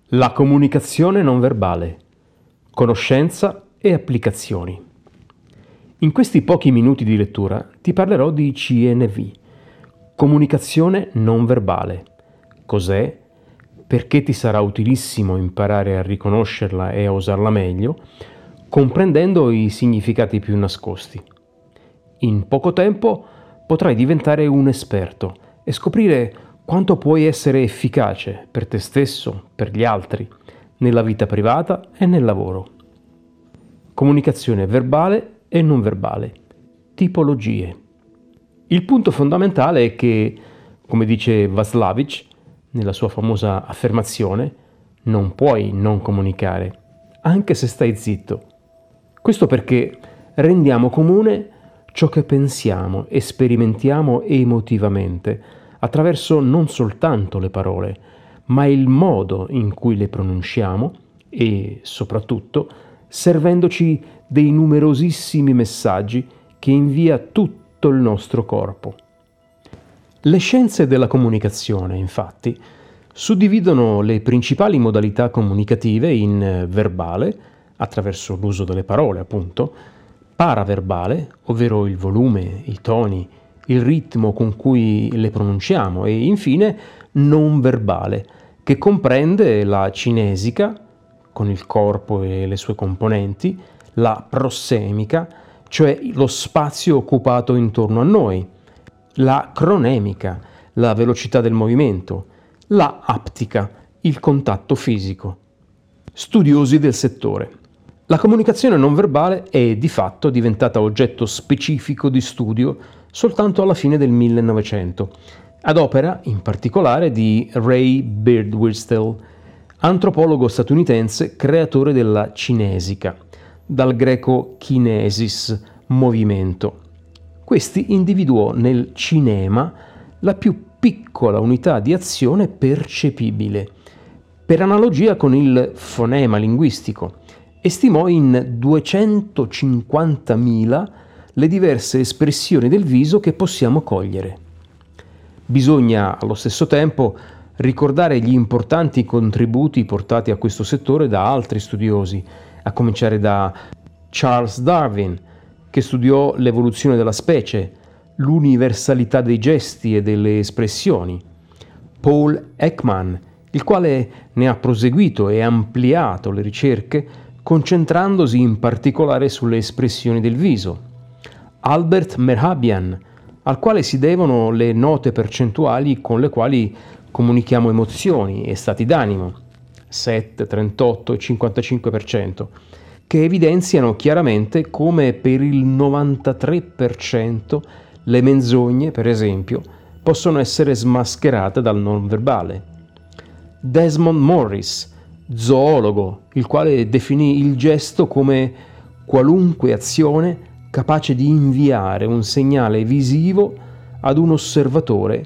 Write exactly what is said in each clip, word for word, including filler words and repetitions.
La comunicazione non verbale, conoscenza e applicazioni. In questi pochi minuti di lettura ti parlerò di C N V, comunicazione non verbale. Cos'è? Perché ti sarà utilissimo imparare a riconoscerla e a usarla meglio, comprendendo i significati più nascosti. In poco tempo potrai diventare un esperto e scoprire quanto puoi essere efficace per te stesso, per gli altri, nella vita privata e nel lavoro. Comunicazione verbale e non verbale. Tipologie. Il punto fondamentale è che, come dice Václavic nella sua famosa affermazione, non puoi non comunicare, anche se stai zitto. Questo perché rendiamo comune ciò che pensiamo e sperimentiamo emotivamente, attraverso non soltanto le parole, ma il modo in cui le pronunciamo e, soprattutto, servendoci dei numerosissimi messaggi che invia tutto il nostro corpo. Le scienze della comunicazione, infatti, suddividono le principali modalità comunicative in verbale, attraverso l'uso delle parole, appunto, paraverbale, ovvero il volume, i toni, il ritmo con cui le pronunciamo, e infine non verbale, che comprende la cinesica, con il corpo e le sue componenti, la prossemica, cioè lo spazio occupato intorno a noi, la cronemica, la velocità del movimento, la aptica, il contatto fisico. Studiosi del settore. La comunicazione non verbale è di fatto diventata oggetto specifico di studio soltanto alla fine del millenovecento, ad opera in particolare di Ray Birdwhistell, antropologo statunitense creatore della cinesica, dal greco kinesis, movimento. Questi individuò nel cinema la più piccola unità di azione percepibile, per analogia con il fonema linguistico, e stimò in duecentocinquantamila le diverse espressioni del viso che possiamo cogliere. Bisogna allo stesso tempo ricordare gli importanti contributi portati a questo settore da altri studiosi, a cominciare da Charles Darwin, che studiò l'evoluzione della specie, l'universalità dei gesti e delle espressioni, Paul Ekman, il quale ne ha proseguito e ampliato le ricerche concentrandosi in particolare sulle espressioni del viso, Albert Mehrabian, al quale si devono le note percentuali con le quali comunichiamo emozioni e stati d'animo, sette, trentotto e cinquantacinque per cento, che evidenziano chiaramente come per il novantatré per cento le menzogne, per esempio, possono essere smascherate dal non verbale. Desmond Morris, zoologo, il quale definì il gesto come qualunque azione capace di inviare un segnale visivo ad un osservatore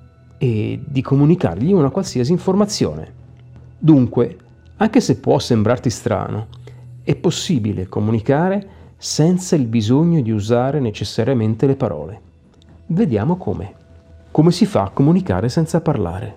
e di comunicargli una qualsiasi informazione. Dunque, anche se può sembrarti strano, è possibile comunicare senza il bisogno di usare necessariamente le parole. Vediamo come. Come si fa a comunicare senza parlare?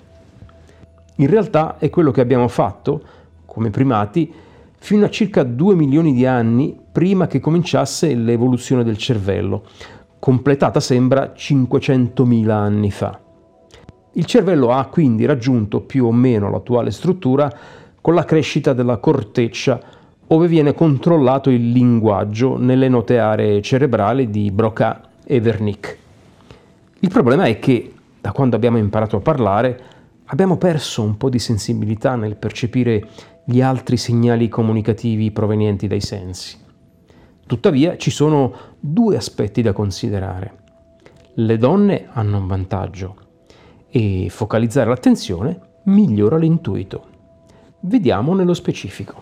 In realtà è quello che abbiamo fatto, come primati, fino a circa due milioni di anni prima che cominciasse l'evoluzione del cervello, completata sembra cinquecentomila anni fa. Il cervello ha quindi raggiunto più o meno l'attuale struttura con la crescita della corteccia, ove viene controllato il linguaggio nelle note aree cerebrali di Broca e Wernicke. Il problema è che, da quando abbiamo imparato a parlare, abbiamo perso un po' di sensibilità nel percepire gli altri segnali comunicativi provenienti dai sensi. Tuttavia ci sono due aspetti da considerare. Le donne hanno un vantaggio e focalizzare l'attenzione migliora l'intuito. Vediamo nello specifico.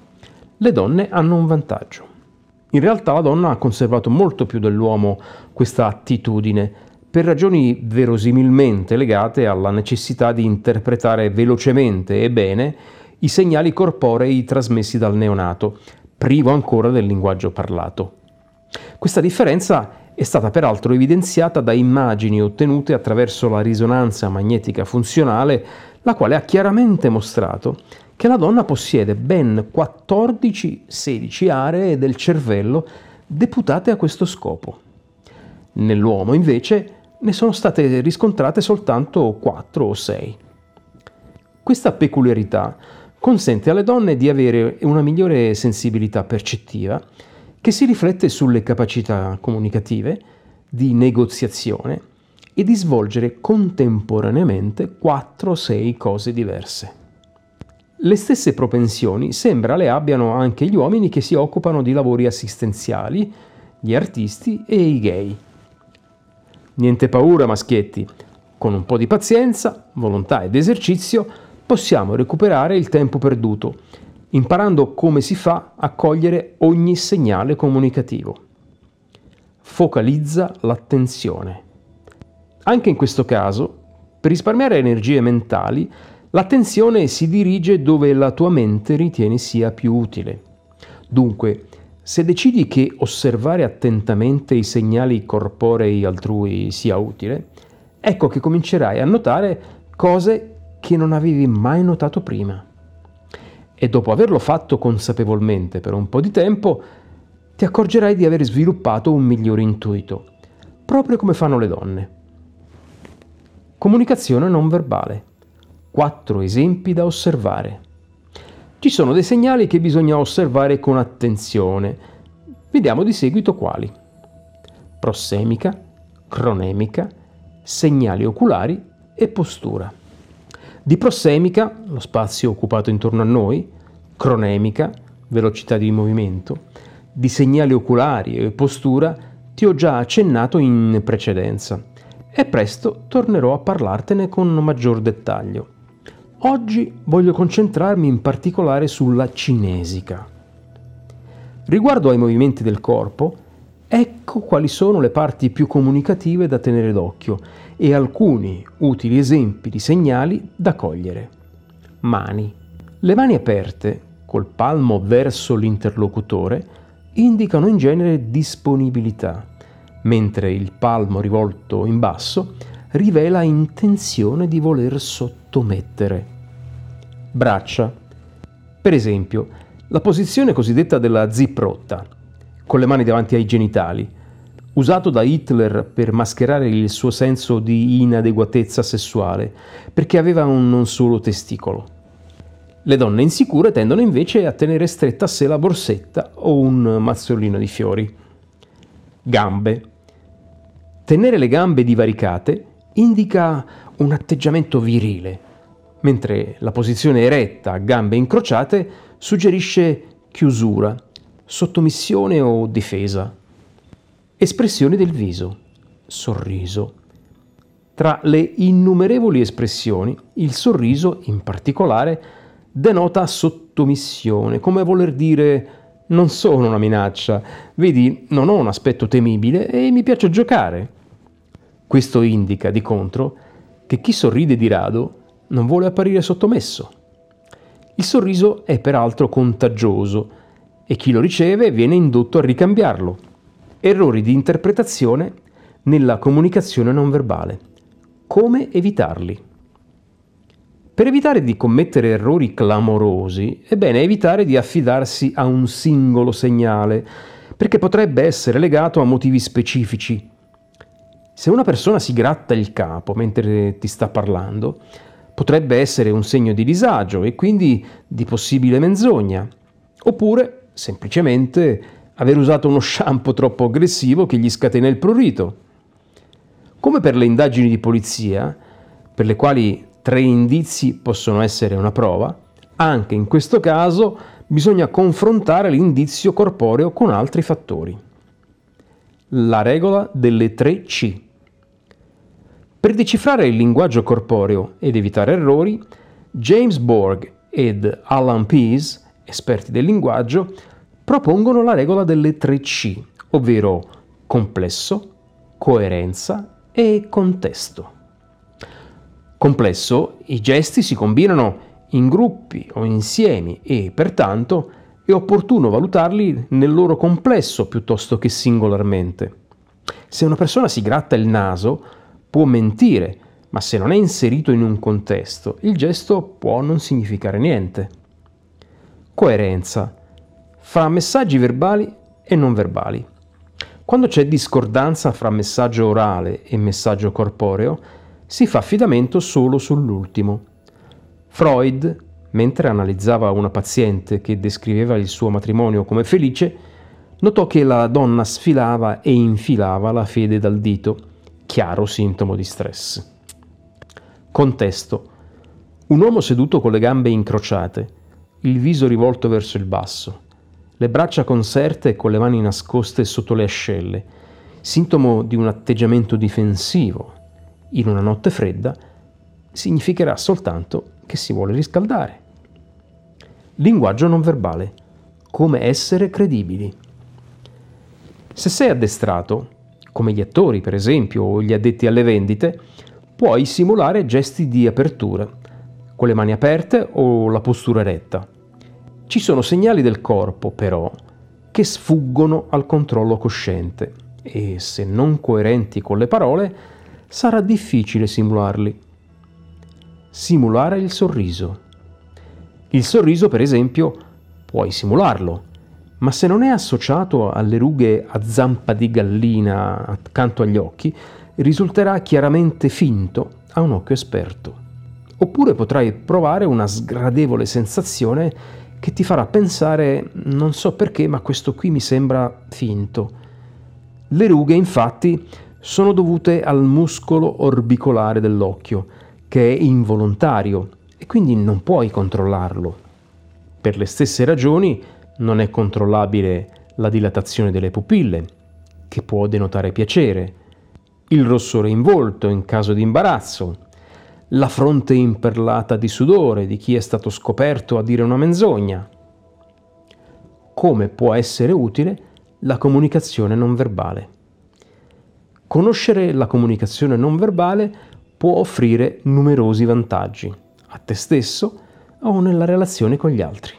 Le donne hanno un vantaggio. In realtà la donna ha conservato molto più dell'uomo questa attitudine, per ragioni verosimilmente legate alla necessità di interpretare velocemente e bene i segnali corporei trasmessi dal neonato, privo ancora del linguaggio parlato. Questa differenza è stata peraltro evidenziata da immagini ottenute attraverso la risonanza magnetica funzionale la quale ha chiaramente mostrato che la donna possiede ben quattordici sedici aree del cervello deputate a questo scopo. Nell'uomo, invece, ne sono state riscontrate soltanto quattro o sei. Questa peculiarità consente alle donne di avere una migliore sensibilità percettiva che si riflette sulle capacità comunicative, di negoziazione e di svolgere contemporaneamente quattro o sei cose diverse. Le stesse propensioni sembra le abbiano anche gli uomini che si occupano di lavori assistenziali, gli artisti e i gay. Niente paura, maschietti. Con un po' di pazienza, volontà ed esercizio possiamo recuperare il tempo perduto, imparando come si fa a cogliere ogni segnale comunicativo. Focalizza l'attenzione. Anche in questo caso, per risparmiare energie mentali, l'attenzione si dirige dove la tua mente ritiene sia più utile. Dunque, se decidi che osservare attentamente i segnali corporei altrui sia utile, ecco che comincerai a notare cose che non avevi mai notato prima. E dopo averlo fatto consapevolmente per un po' di tempo, ti accorgerai di aver sviluppato un migliore intuito, proprio come fanno le donne. Comunicazione non verbale. Quattro esempi da osservare. Ci sono dei segnali che bisogna osservare con attenzione. Vediamo di seguito quali. Prossemica, cronemica, segnali oculari e postura. Di prossemica, lo spazio occupato intorno a noi, cronemica, velocità di movimento, di segnali oculari e postura ti ho già accennato in precedenza e presto tornerò a parlartene con maggior dettaglio. Oggi voglio concentrarmi in particolare sulla cinesica. Riguardo ai movimenti del corpo, ecco quali sono le parti più comunicative da tenere d'occhio e alcuni utili esempi di segnali da cogliere. Mani. Le mani aperte, col palmo verso l'interlocutore, indicano in genere disponibilità, mentre il palmo rivolto in basso rivela intenzione di voler sottomettere. Braccia. Per esempio, la posizione cosiddetta della zip rotta, con le mani davanti ai genitali, usato da Hitler per mascherare il suo senso di inadeguatezza sessuale, perché aveva un non solo testicolo. Le donne insicure tendono invece a tenere stretta a sé la borsetta o un mazzolino di fiori. Gambe. Tenere le gambe divaricate indica un atteggiamento virile, mentre la posizione eretta a gambe incrociate suggerisce chiusura, sottomissione o difesa. Espressioni del viso. Sorriso. Tra le innumerevoli espressioni, il sorriso, in particolare, denota sottomissione, come voler dire non sono una minaccia, vedi, non ho un aspetto temibile e mi piace giocare. Questo indica, di contro, che chi sorride di rado non vuole apparire sottomesso. Il sorriso è peraltro contagioso e chi lo riceve viene indotto a ricambiarlo. Errori di interpretazione nella comunicazione non verbale. Come evitarli? Per evitare di commettere errori clamorosi, è bene evitare di affidarsi a un singolo segnale, perché potrebbe essere legato a motivi specifici. Se una persona si gratta il capo mentre ti sta parlando, potrebbe essere un segno di disagio e quindi di possibile menzogna, oppure semplicemente aver usato uno shampoo troppo aggressivo che gli scatena il prurito. Come per le indagini di polizia, per le quali tre indizi possono essere una prova, anche in questo caso bisogna confrontare l'indizio corporeo con altri fattori. La regola delle tre C. Per decifrare il linguaggio corporeo ed evitare errori, James Borg ed Alan Pease, esperti del linguaggio, propongono la regola delle tre C, ovvero complesso, coerenza e contesto. Complesso, i gesti si combinano in gruppi o insiemi e, pertanto, è opportuno valutarli nel loro complesso piuttosto che singolarmente. Se una persona si gratta il naso, può mentire, ma se non è inserito in un contesto, il gesto può non significare niente. Coerenza fra messaggi verbali e non verbali. Quando c'è discordanza fra messaggio orale e messaggio corporeo, si fa affidamento solo sull'ultimo. Freud, mentre analizzava una paziente che descriveva il suo matrimonio come felice, notò che la donna sfilava e infilava la fede dal dito, chiaro sintomo di stress. Contesto: un uomo seduto con le gambe incrociate, il viso rivolto verso il basso, le braccia conserte e con le mani nascoste sotto le ascelle, sintomo di un atteggiamento difensivo. In una notte fredda significherà soltanto che si vuole riscaldare. Linguaggio non verbale: come essere credibili. Se sei addestrato, come gli attori per esempio o gli addetti alle vendite, puoi simulare gesti di apertura, con le mani aperte o la postura eretta. Ci sono segnali del corpo, però, che sfuggono al controllo cosciente e, se non coerenti con le parole, sarà difficile simularli. Simulare il sorriso. Il sorriso, per esempio, puoi simularlo, ma se non è associato alle rughe a zampa di gallina accanto agli occhi, risulterà chiaramente finto a un occhio esperto. Oppure potrai provare una sgradevole sensazione che ti farà pensare, non so perché, ma questo qui mi sembra finto. Le rughe, infatti, sono dovute al muscolo orbicolare dell'occhio, che è involontario e quindi non puoi controllarlo. Per le stesse ragioni non è controllabile la dilatazione delle pupille, che può denotare piacere, il rossore in volto in caso di imbarazzo, la fronte imperlata di sudore di chi è stato scoperto a dire una menzogna. Come può essere utile la comunicazione non verbale? Conoscere la comunicazione non verbale può offrire numerosi vantaggi, a te stesso o nella relazione con gli altri.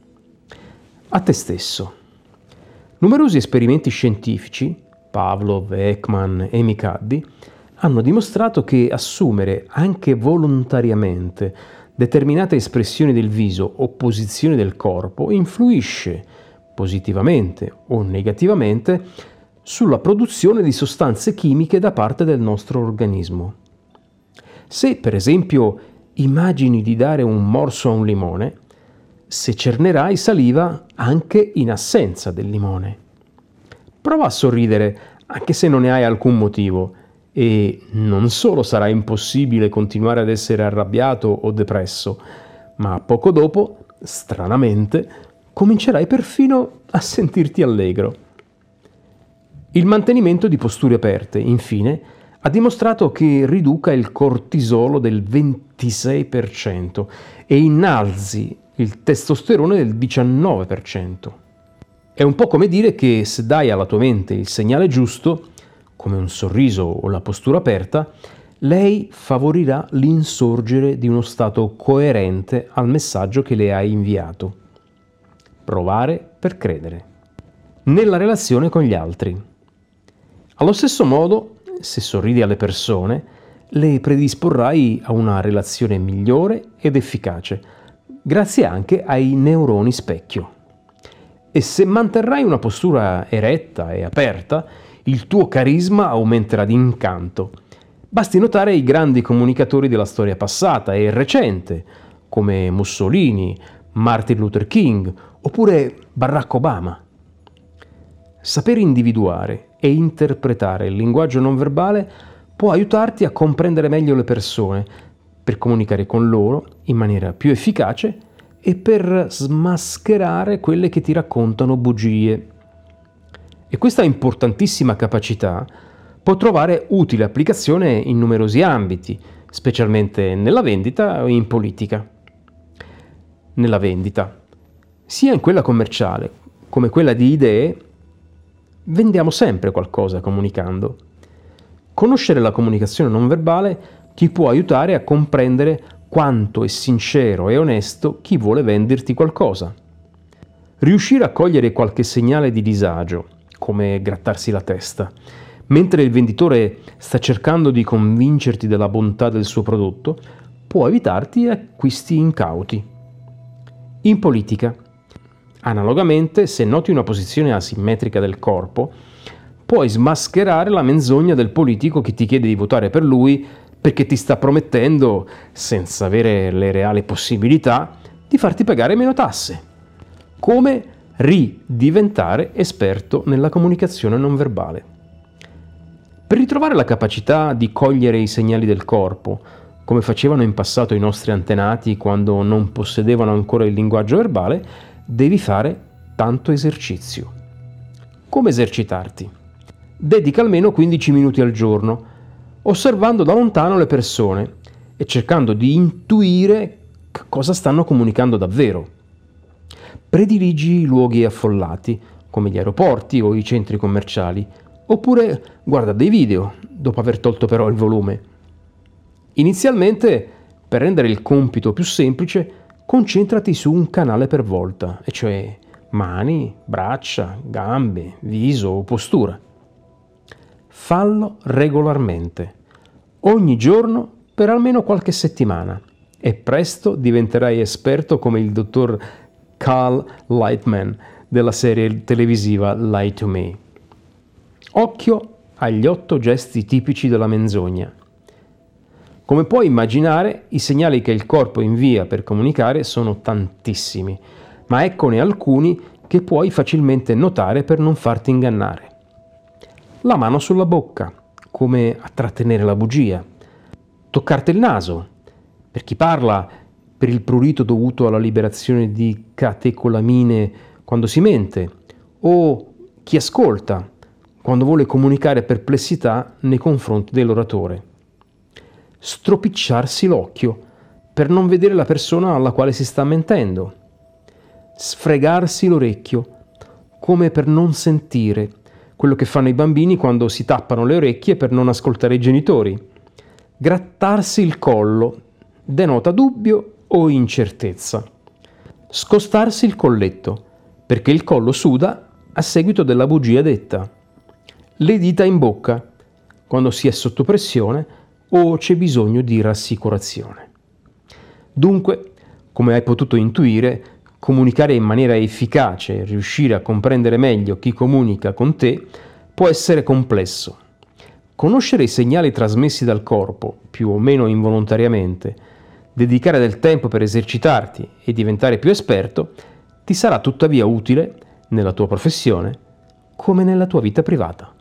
A te stesso. Numerosi esperimenti scientifici, Pavlov, Ekman e Micaddi, hanno dimostrato che assumere anche volontariamente determinate espressioni del viso o posizioni del corpo influisce positivamente o negativamente sulla produzione di sostanze chimiche da parte del nostro organismo. Se, per esempio, immagini di dare un morso a un limone, secernerai saliva anche in assenza del limone. Prova a sorridere anche se non ne hai alcun motivo e non solo sarà impossibile continuare ad essere arrabbiato o depresso, ma poco dopo, stranamente, comincerai perfino a sentirti allegro. Il mantenimento di posture aperte, infine, ha dimostrato che riduca il cortisolo del ventisei per cento e innalzi il testosterone del diciannove per cento. È un po' come dire che se dai alla tua mente il segnale giusto, come un sorriso o la postura aperta, lei favorirà l'insorgere di uno stato coerente al messaggio che le hai inviato. Provare per credere. Nella relazione con gli altri. Allo stesso modo, se sorridi alle persone, le predisporrai a una relazione migliore ed efficace, grazie anche ai neuroni specchio. E se manterrai una postura eretta e aperta, il tuo carisma aumenterà di incanto. Basti notare i grandi comunicatori della storia passata e recente, come Mussolini, Martin Luther King oppure Barack Obama. Saper individuare e interpretare il linguaggio non verbale può aiutarti a comprendere meglio le persone, per comunicare con loro in maniera più efficace e per smascherare quelle che ti raccontano bugie. E questa importantissima capacità può trovare utile applicazione in numerosi ambiti, specialmente nella vendita o in politica. Nella vendita, sia in quella commerciale come quella di idee, vendiamo sempre qualcosa comunicando. Conoscere la comunicazione non verbale ti può aiutare a comprendere quanto è sincero e onesto chi vuole venderti qualcosa. Riuscire a cogliere qualche segnale di disagio, come grattarsi la testa, Mentre il venditore sta cercando di convincerti della bontà del suo prodotto, può evitarti acquisti incauti. In politica, analogamente, se noti una posizione asimmetrica del corpo, puoi smascherare la menzogna del politico che ti chiede di votare per lui perché ti sta promettendo, senza avere le reali possibilità, di farti pagare meno tasse. Come ridiventare esperto nella comunicazione non verbale. Per ritrovare la capacità di cogliere i segnali del corpo, come facevano in passato i nostri antenati quando non possedevano ancora il linguaggio verbale, devi fare tanto esercizio. Come esercitarti? Dedica almeno quindici minuti al giorno, osservando da lontano le persone e cercando di intuire cosa stanno comunicando davvero. Prediligi i luoghi affollati, come gli aeroporti o i centri commerciali, oppure guarda dei video, dopo aver tolto però il volume. Inizialmente, per rendere il compito più semplice, concentrati su un canale per volta, e cioè mani, braccia, gambe, viso o postura. Fallo regolarmente, ogni giorno per almeno qualche settimana, e presto diventerai esperto come il dottor Cal Lightman della serie televisiva Lie to Me. Occhio agli otto gesti tipici della menzogna. Come puoi immaginare, i segnali che il corpo invia per comunicare sono tantissimi, ma eccone alcuni che puoi facilmente notare per non farti ingannare. La mano sulla bocca, come a trattenere la bugia. Toccarti il naso, per chi parla per il prurito dovuto alla liberazione di catecolamine quando si mente, o chi ascolta quando vuole comunicare perplessità nei confronti dell'oratore. Stropicciarsi l'occhio per non vedere la persona alla quale si sta mentendo. Sfregarsi l'orecchio, come per non sentire quello che fanno i bambini quando si tappano le orecchie per non ascoltare i genitori. Grattarsi il collo denota dubbio o incertezza. Scostarsi il colletto, perché il collo suda a seguito della bugia detta. Le dita in bocca, quando si è sotto pressione o c'è bisogno di rassicurazione. Dunque, come hai potuto intuire, comunicare in maniera efficace e riuscire a comprendere meglio chi comunica con te può essere complesso. Conoscere i segnali trasmessi dal corpo, più o meno involontariamente, dedicare del tempo per esercitarti e diventare più esperto, ti sarà tuttavia utile nella tua professione come nella tua vita privata.